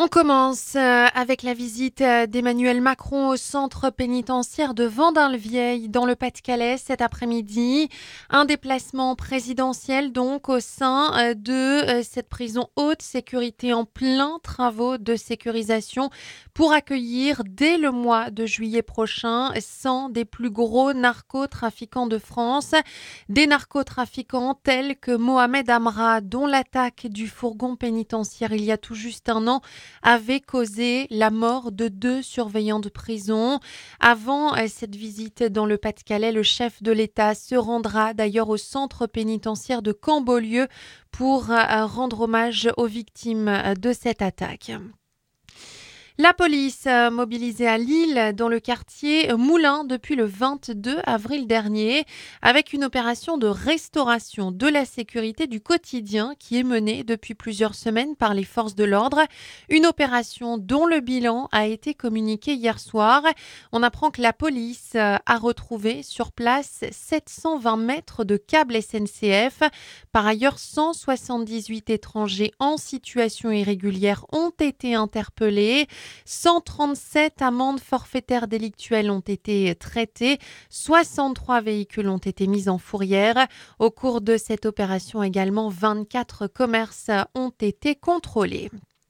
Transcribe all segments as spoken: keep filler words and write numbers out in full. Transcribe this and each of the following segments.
On commence euh, avec la visite euh, d'Emmanuel Macron au centre pénitentiaire de Vendin-le-Vieil dans le Pas-de-Calais cet après-midi. Un déplacement présidentiel donc au sein euh, de euh, cette prison haute sécurité en plein travaux de sécurisation pour accueillir dès le mois de juillet prochain cent des plus gros narcotrafiquants de France. Des narcotrafiquants tels que Mohamed Amra, dont l'attaque du fourgon pénitentiaire il y a tout juste un an avait causé la mort de deux surveillants de prison. Avant cette visite dans le Pas-de-Calais, le chef de l'État se rendra d'ailleurs au centre pénitentiaire de Cambolieu pour rendre hommage aux victimes de cette attaque. La police a mobilisé à Lille, dans le quartier Moulins, depuis le vingt-deux avril dernier, avec une opération de restauration de la sécurité du quotidien qui est menée depuis plusieurs semaines par les forces de l'ordre. Une opération dont le bilan a été communiqué hier soir. On apprend que la police a retrouvé sur place sept cent vingt mètres de câbles S N C F. Par ailleurs, cent soixante-dix-huit étrangers en situation irrégulière ont été interpellés. cent trente-sept amendes forfaitaires délictuelles ont été traitées, soixante-trois véhicules ont été mis en fourrière. Au cours de cette opération également, vingt-quatre commerces ont été contrôlés.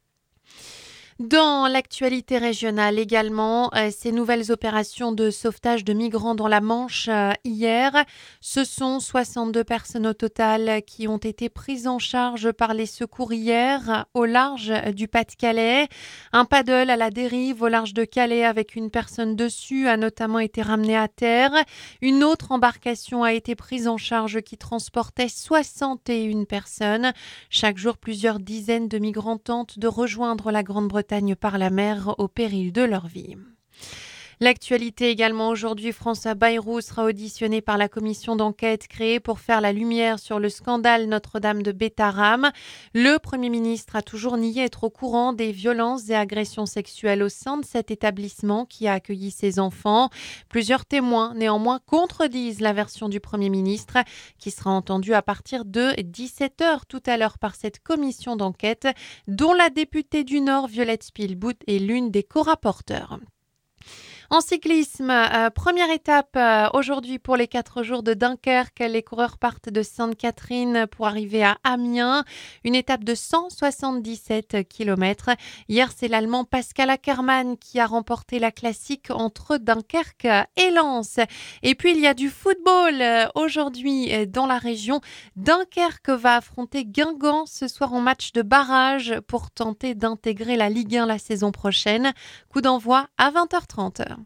Dans l'actualité régionale également, euh, ces nouvelles opérations de sauvetage de migrants dans la Manche euh, hier. Ce sont soixante-deux personnes au total qui ont été prises en charge par les secours hier au large du Pas-de-Calais. Un paddle à la dérive au large de Calais avec une personne dessus a notamment été ramené à terre. Une autre embarcation a été prise en charge qui transportait soixante et une personnes. Chaque jour, plusieurs dizaines de migrants tentent de rejoindre la Grande-Bretagne par la mer au péril de leur vie. L'actualité également aujourd'hui, François Bayrou sera auditionné par la commission d'enquête créée pour faire la lumière sur le scandale Notre-Dame de Bétharram. Le Premier ministre a toujours nié être au courant des violences et agressions sexuelles au sein de cet établissement qui a accueilli ses enfants. Plusieurs témoins, néanmoins, contredisent la version du Premier ministre qui sera entendue à partir de dix-sept heures tout à l'heure par cette commission d'enquête dont la députée du Nord, Violette Spilbout, est l'une des co-rapporteurs. En cyclisme, euh, première étape euh, aujourd'hui pour les quatre jours de Dunkerque. Les coureurs partent de Sainte-Catherine pour arriver à Amiens. Une étape de cent soixante-dix-sept kilomètres. Hier, c'est l'Allemand Pascal Ackermann qui a remporté la classique entre Dunkerque et Lens. Et puis, il y a du football euh, aujourd'hui euh, dans la région. Dunkerque va affronter Guingamp ce soir en match de barrage pour tenter d'intégrer la Ligue un la saison prochaine. Coup d'envoi à vingt heures trente.